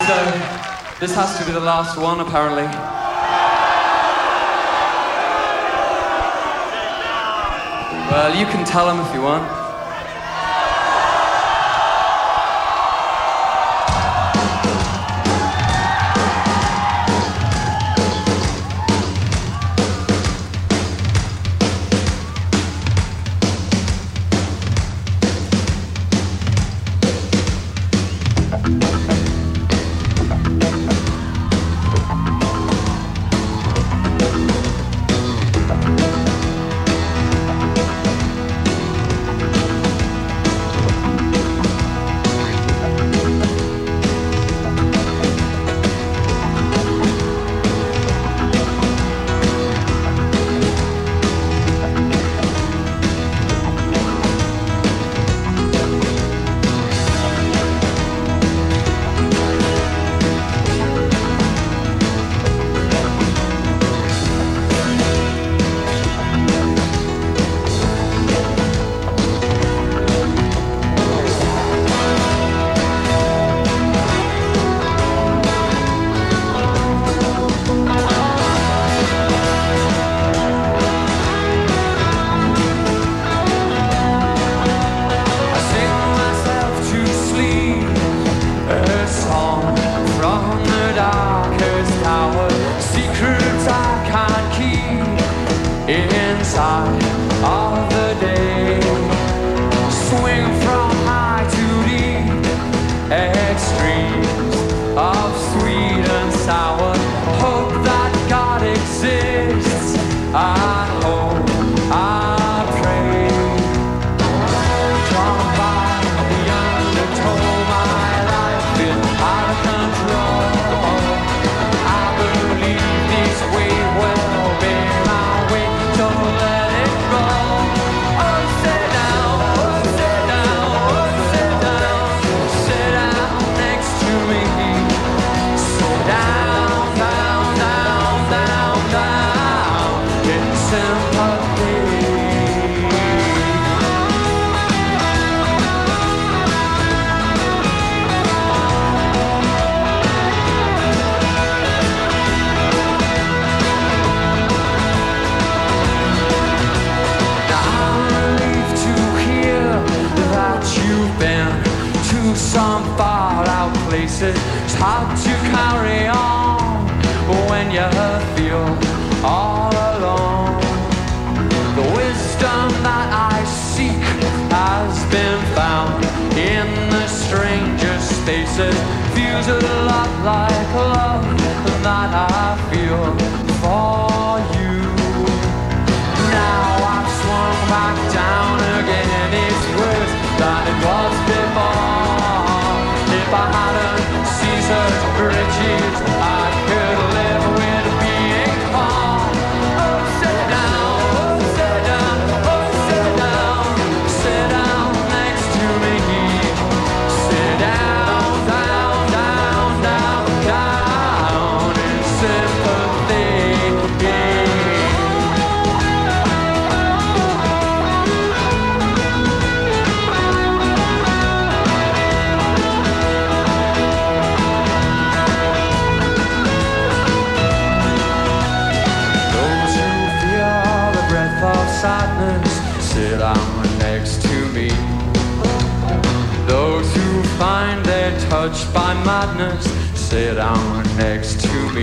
This has to be the last one, apparently. Well, you can tell him if you want. It's hard to carry on when you feel all alone. The wisdom that I seek has been found in the strangest spaces. Feels a lot like love that I feel for you. Now I've swung back down again. It's worse than it was before. If I hadn't Caesar's riches, I could live with being poor. Oh, sit down, oh, sit down, oh, sit down. Sit down next to me. Sit down, down, down, down, down in sympathy. Sadness, sit down next to me. Those who find they're touched by madness, sit down next to me.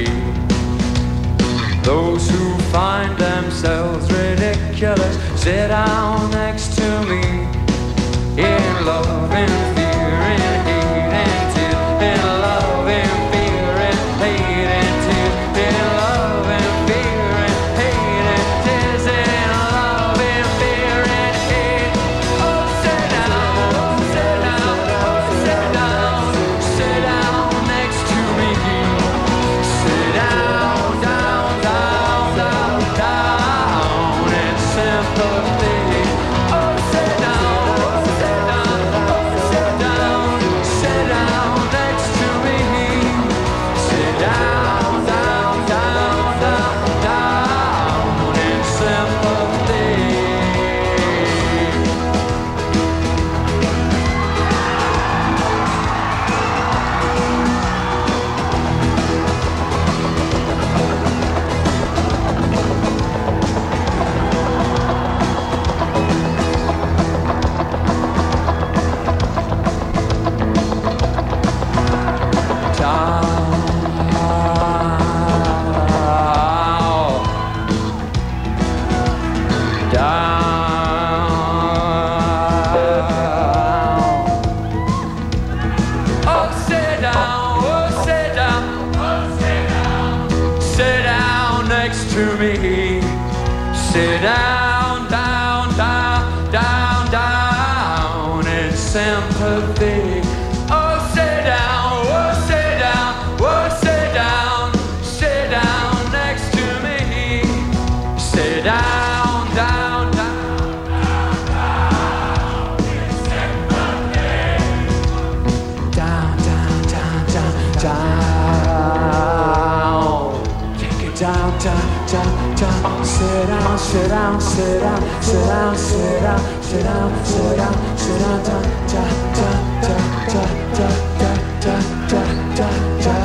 Those who find themselves ridiculous, sit down next to me. In love and fear and hate and tear, in love and fear and hate and tear, in love and fear and hate and tears, in love and fear and hate. Oh, sit down, oh, sit down, oh, sit down, sit down next to me. Sit down, down, down, down, down in sympathy. Oh, sit down, oh, sit down, oh, sit down. me. Sit down, down, down, down, down in sympathy. Oh, sit down, oh, sit down, oh, sit down, sit down next to me. Sit down, down, down, down, down in sympathy. Down, down, down, down, down. Take it down, down, down, down. Sit down, sit down, sit down, sit down, sit down, sit down, sit down, sit down, down, down, down, down, down, down, down, down, down, down.